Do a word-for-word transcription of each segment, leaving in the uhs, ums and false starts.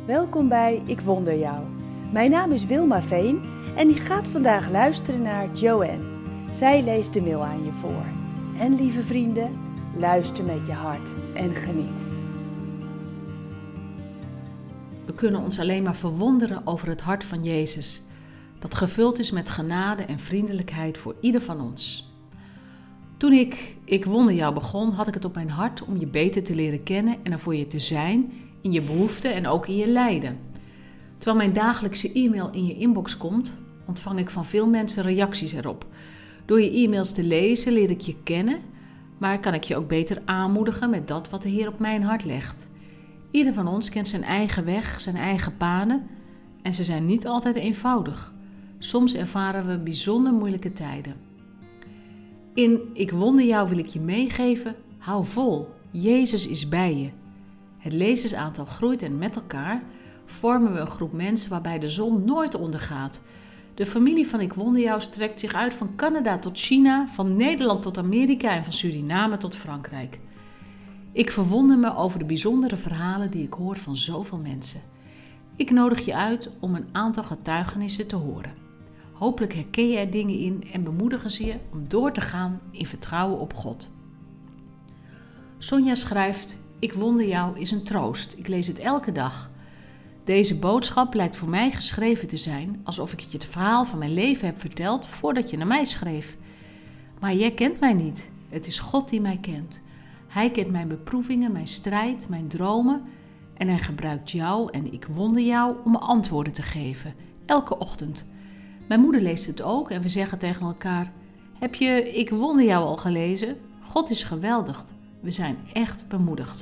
Welkom bij Ik Wonder Jou. Mijn naam is Wilma Veen en ik ga vandaag luisteren naar Joanne. Zij leest de mail aan je voor. En lieve vrienden, luister met je hart en geniet. We kunnen ons alleen maar verwonderen over het hart van Jezus, dat gevuld is met genade en vriendelijkheid voor ieder van ons. Toen ik Ik Wonder Jou begon, had ik het op mijn hart om je beter te leren kennen en er voor je te zijn in je behoeften en ook in je lijden. Terwijl mijn dagelijkse e-mail in je inbox komt, ontvang ik van veel mensen reacties erop. Door je e-mails te lezen leer ik je kennen, maar kan ik je ook beter aanmoedigen met dat wat de Heer op mijn hart legt. Ieder van ons kent zijn eigen weg, zijn eigen paden en ze zijn niet altijd eenvoudig. Soms ervaren we bijzonder moeilijke tijden. In Ik Wonder Jou wil ik je meegeven, hou vol, Jezus is bij je. Het lezersaantal groeit en met elkaar vormen we een groep mensen waarbij de zon nooit ondergaat. De familie van Ik Wonder Jou strekt zich uit van Canada tot China, van Nederland tot Amerika en van Suriname tot Frankrijk. Ik verwonder me over de bijzondere verhalen die ik hoor van zoveel mensen. Ik nodig je uit om een aantal getuigenissen te horen. Hopelijk herken je er dingen in en bemoedigen ze je om door te gaan in vertrouwen op God. Sonja schrijft: Ik Wonder Jou is een troost. Ik lees het elke dag. Deze boodschap lijkt voor mij geschreven te zijn alsof ik je het verhaal van mijn leven heb verteld voordat je naar mij schreef. Maar jij kent mij niet. Het is God die mij kent. Hij kent mijn beproevingen, mijn strijd, mijn dromen en hij gebruikt jou en Ik Wonder Jou om me antwoorden te geven. Elke ochtend. Mijn moeder leest het ook en we zeggen tegen elkaar: heb je Ik Wonder Jou al gelezen? God is geweldig. We zijn echt bemoedigd.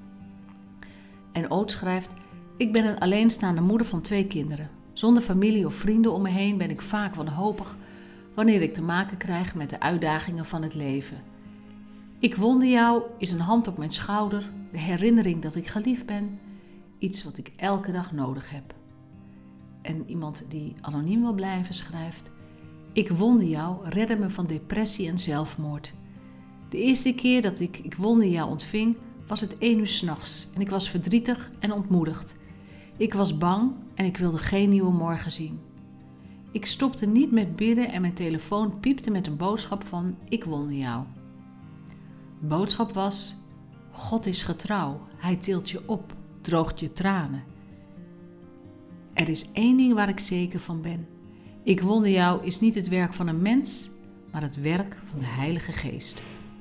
En Oot schrijft: ik ben een alleenstaande moeder van twee kinderen. Zonder familie of vrienden om me heen ben ik vaak wanhopig wanneer ik te maken krijg met de uitdagingen van het leven. Ik Wonder Jou is een hand op mijn schouder, de herinnering dat ik geliefd ben, iets wat ik elke dag nodig heb. En iemand die anoniem wil blijven schrijft: Ik Wonder Jou redde me van depressie en zelfmoord. De eerste keer dat ik Ik Wonder Jou ontving was het één uur 's nachts en ik was verdrietig en ontmoedigd. Ik was bang en ik wilde geen nieuwe morgen zien. Ik stopte niet met bidden en mijn telefoon piepte met een boodschap van Ik Wonder Jou. De boodschap was: God is getrouw, Hij tilt je op, droogt je tranen. Er is één ding waar ik zeker van ben. Ik Wonder Jou is niet het werk van een mens, maar het werk van de Heilige Geest.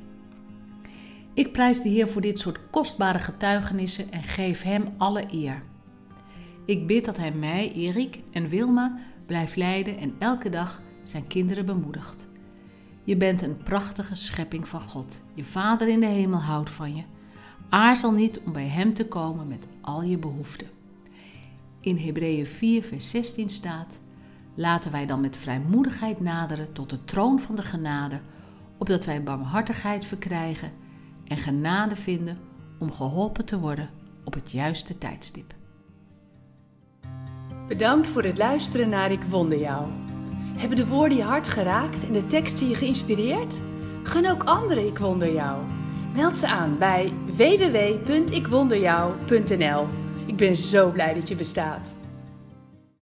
Ik prijs de Heer voor dit soort kostbare getuigenissen en geef Hem alle eer. Ik bid dat Hij mij, Erik en Wilma blijft leiden en elke dag zijn kinderen bemoedigt. Je bent een prachtige schepping van God. Je Vader in de hemel houdt van je. Aarzel niet om bij Hem te komen met al je behoeften. In Hebreeën vier vers zestien staat: laten wij dan met vrijmoedigheid naderen tot de troon van de genade, opdat wij barmhartigheid verkrijgen en genade vinden om geholpen te worden op het juiste tijdstip. Bedankt voor het luisteren naar Ik Wonder Jou. Hebben de woorden je hart geraakt en de teksten je geïnspireerd? Gun ook anderen Ik Wonder Jou. Meld ze aan bij w w w punt ik wonder jou punt n l. Ik ben zo blij dat je bestaat.